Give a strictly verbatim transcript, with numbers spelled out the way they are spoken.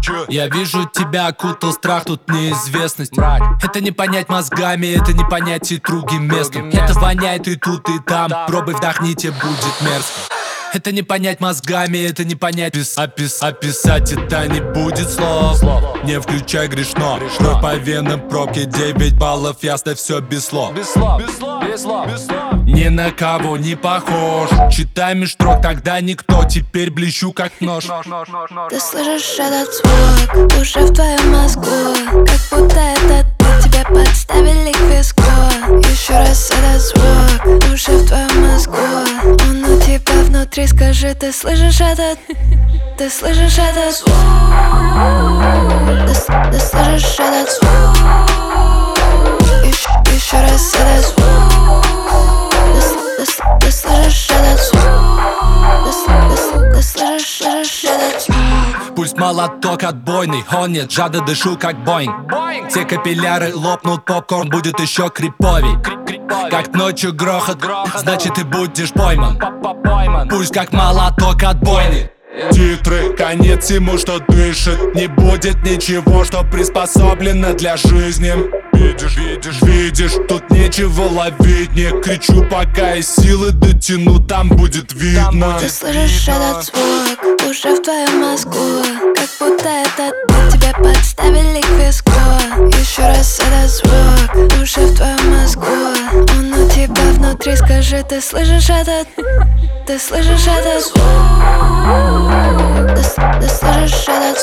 Я вижу тебя, окутал страх, тут неизвестность. Это не понять мозгами, это не понять и другим местом. Это воняет и тут, и там. Пробуй, вдохните, будет мерзко. Это не понять мозгами, это не понять пис, опис, описать это не будет слов. Не включай грешно, кровь по венам, пробки девять баллов, ясно все без слов. Ни на кого не похож. Читай меж строк, тогда никто. Теперь блещу как нож. Ты слышишь этот звук уже в твоем мозгу, как будто это ты, тебя подставили к виску. Еще раз этот звук уже в твоем мозгу, он у тебя внутри. Скажи, ты слышишь этот? Ты слышишь этот звук? Ты, ты слышишь этот звук? Еще, еще раз этот звук. Ты, ты, ты слышишь этот звук? Ты, ты, ты слышишь, слышишь этот звук? Пусть молоток отбойный, он нет, жадно дышу как Боинг. Все капилляры лопнут, попкорн будет еще криповей. Как ночью грохот, значит ты будешь пойман. Пусть как молоток отбойный. Титры, конец всему, что дышит. Не будет ничего, что приспособлено для жизни. Видишь, видишь, видишь, тут нечего ловить. Не кричу, пока и силы дотяну, там будет видно. Ты слышишь этот звук уже в твоем мозгу, как будто это ты, тебя подставили к виску. Еще раз этот звук уже в твоем мозгу, он у тебя внутри. Скажи, ты слышишь этот? Ты слышишь этот звук? Ты, ты слышишь этот